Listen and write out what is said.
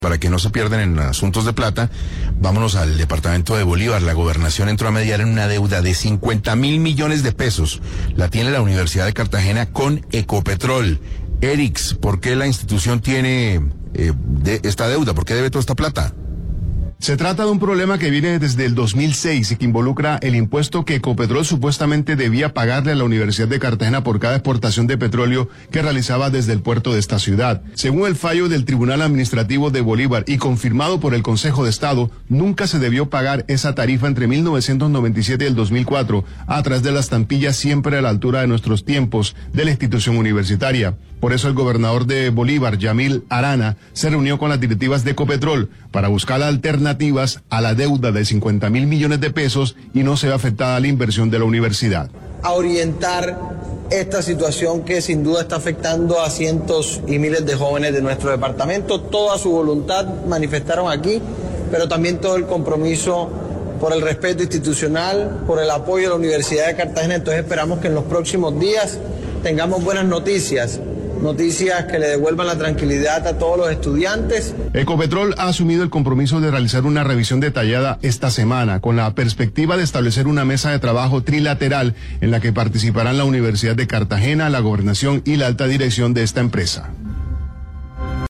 Para que no se pierdan en asuntos de plata, vámonos al departamento de Bolívar. La gobernación entró a mediar en una deuda de 50.000 millones de pesos. La tiene la Universidad de Cartagena con Ecopetrol. Erix, ¿por qué la institución tiene esta deuda? ¿Por qué debe toda esta plata? Se trata de un problema que viene desde el 2006 y que involucra el impuesto que Ecopetrol supuestamente debía pagarle a la Universidad de Cartagena por cada exportación de petróleo que realizaba desde el puerto de esta ciudad. Según el fallo del Tribunal Administrativo de Bolívar y confirmado por el Consejo de Estado, nunca se debió pagar esa tarifa entre 1997 y el 2004, a través de la estampilla siempre a la altura de nuestros tiempos de la institución universitaria. Por eso el gobernador de Bolívar, Yamil Arana, se reunió con las directivas de Ecopetrol para buscar alternativas a la deuda de 50.000 millones de pesos y no se ve afectada la inversión de la universidad. A orientar esta situación que sin duda está afectando a cientos y miles de jóvenes de nuestro departamento. Toda su voluntad manifestaron aquí, pero también todo el compromiso por el respeto institucional, por el apoyo de la Universidad de Cartagena. Entonces esperamos que en los próximos días tengamos buenas noticias que le devuelvan la tranquilidad a todos los estudiantes. Ecopetrol ha asumido el compromiso de realizar una revisión detallada esta semana, con la perspectiva de establecer una mesa de trabajo trilateral en la que participarán la Universidad de Cartagena, la Gobernación y la alta dirección de esta empresa.